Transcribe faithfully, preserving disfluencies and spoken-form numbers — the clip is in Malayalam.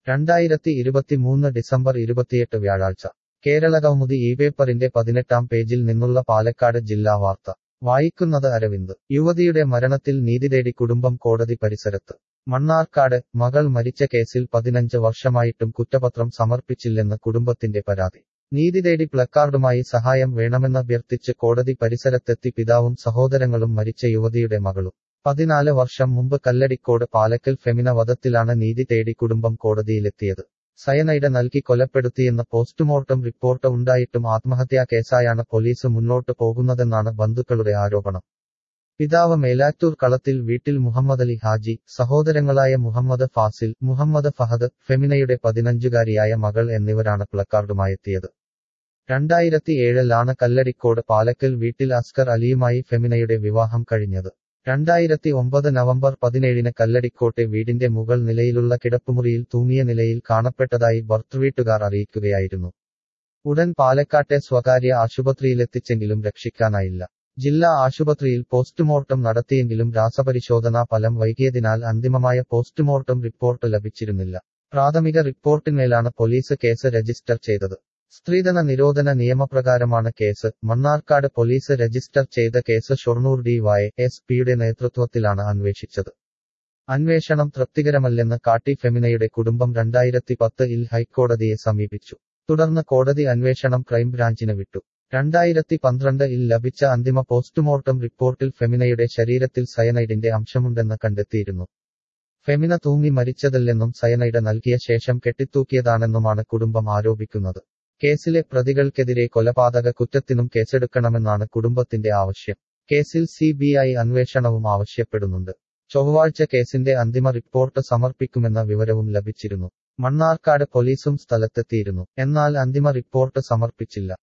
രണ്ടായിരത്തി ഇരുപത്തിമൂന്ന് ഡിസംബർ ഇരുപത്തിയെട്ട് വ്യാഴാഴ്ച കേരളകൗമുദി ഈ പേപ്പറിന്റെ പതിനെട്ടാം പേജിൽ നിന്നുള്ള പാലക്കാട് ജില്ലാ വാർത്ത വായിക്കുന്നത് അരവിന്ദ്. യുവതിയുടെ മരണത്തിൽ നീതി തേടി കുടുംബം കോടതി പരിസരത്ത്. മണ്ണാർക്കാട് മകൾ മരിച്ച കേസിൽ പതിനഞ്ച് വർഷമായിട്ടും കുറ്റപത്രം സമർപ്പിച്ചില്ലെന്ന് കുടുംബത്തിന്റെ പരാതി. നീതി തേടി പ്ലക്കാർഡുമായി സഹായം വേണമെന്നഭ്യർത്ഥിച്ച് കോടതി പരിസരത്തെത്തി പിതാവും സഹോദരങ്ങളും മരിച്ച യുവതിയുടെ മകളും. പതിനാല് വർഷം മുമ്പ് കല്ലടിക്കോട് പാലക്കൽ ഫെമിന വധത്തിലാണ് നീതി തേടി കുടുംബം കോടതിയിലെത്തിയത്. സയനൈഡ് നൽകി കൊലപ്പെടുത്തിയെന്ന പോസ്റ്റ്മോർട്ടം റിപ്പോർട്ട് ഉണ്ടായിട്ടും ആത്മഹത്യാ കേസായാണ് പോലീസ് മുന്നോട്ട് പോകുന്നതെന്നാണ് ബന്ധുക്കളുടെ ആരോപണം. പിതാവ് മേലാറ്റൂർ കളത്തിൽ വീട്ടിൽ മുഹമ്മദലി ഹാജി, സഹോദരങ്ങളായ മുഹമ്മദ് ഫാസിൽ, മുഹമ്മദ് ഫഹദ്, ഫെമിനയുടെ പതിനഞ്ചുകാരിയായ മകൾ എന്നിവരാണ് പ്ലക്കാർഡുമായെത്തിയത്. രണ്ടായിരത്തി ഏഴിലാണ് കല്ലടിക്കോട് പാലക്കൽ വീട്ടിൽ അസ്കർ അലിയുമായി ഫെമിനയുടെ വിവാഹം കഴിഞ്ഞത്. രണ്ടായിരത്തി ഒമ്പത് നവംബർ പതിനേഴിന് കല്ലടിക്കോട്ടെ വീടിന്റെ മുകൾ നിലയിലുള്ള കിടപ്പുമുറിയിൽ തൂങ്ങിയ നിലയിൽ കാണപ്പെട്ടതായി ഭർത്തൃവീട്ടുകാർ അറിയിക്കുകയായിരുന്നു. ഉടൻ പാലക്കാട്ടെ സ്വകാര്യ ആശുപത്രിയിലെത്തിച്ചെങ്കിലും രക്ഷിക്കാനായില്ല. ജില്ലാ ആശുപത്രിയിൽ പോസ്റ്റ്മോർട്ടം നടത്തിയെങ്കിലും രാസപരിശോധനാ ഫലം വൈകിയതിനാൽ അന്തിമമായ പോസ്റ്റ്മോർട്ടം റിപ്പോർട്ട് ലഭിച്ചിരുന്നില്ല. പ്രാഥമിക റിപ്പോർട്ടിന്മേലാണ് പോലീസ് കേസ് രജിസ്റ്റർ ചെയ്തത്. സ്ത്രീധന നിരോധന നിയമപ്രകാരമാണ് കേസ്. മണ്ണാർക്കാട് പോലീസ് രജിസ്റ്റർ ചെയ്ത case Shoranur D Y S പിയുടെ നേതൃത്വത്തിലാണ് അന്വേഷിച്ചത്. അന്വേഷണം തൃപ്തികരമല്ലെന്ന് കാട്ടി ഫെമിനയുടെ കുടുംബം രണ്ടായിരത്തി പത്ത് ഇൽ ഹൈക്കോടതിയെ സമീപിച്ചു. തുടർന്ന് കോടതി അന്വേഷണം ക്രൈംബ്രാഞ്ചിന് വിട്ടു. രണ്ടായിരത്തി പന്ത്രണ്ട് ഇൽ ലഭിച്ച അന്തിമ പോസ്റ്റ്മോർട്ടം റിപ്പോർട്ടിൽ ഫെമിനയുടെ ശരീരത്തിൽ സയനൈഡിന്റെ അംശമുണ്ടെന്ന് കണ്ടെത്തിയിരുന്നു. ഫെമിന തൂങ്ങി മരിച്ചതല്ലെന്നും സയനൈഡ് നൽകിയ ശേഷം കെട്ടിത്തൂക്കിയതാണെന്നുമാണ് കുടുംബം ആരോപിക്കുന്നത്. കേസിലെ പ്രതികൾക്കെതിരെ കൊലപാതക കുറ്റത്തിനും കേസെടുക്കണമെന്നാണ് കുടുംബത്തിന്റെ ആവശ്യം. കേസിൽ സി ബി ഐ അന്വേഷണവും ആവശ്യപ്പെടുന്നുണ്ട്. ചൊവ്വാഴ്ച കേസിന്റെ അന്തിമ റിപ്പോർട്ട് സമർപ്പിക്കുമെന്ന വിവരവും ലഭിച്ചിരുന്നു. മണ്ണാർക്കാട് പോലീസും സ്ഥലത്തെത്തിയിരുന്നു. എന്നാൽ അന്തിമ റിപ്പോർട്ട് സമർപ്പിച്ചില്ല.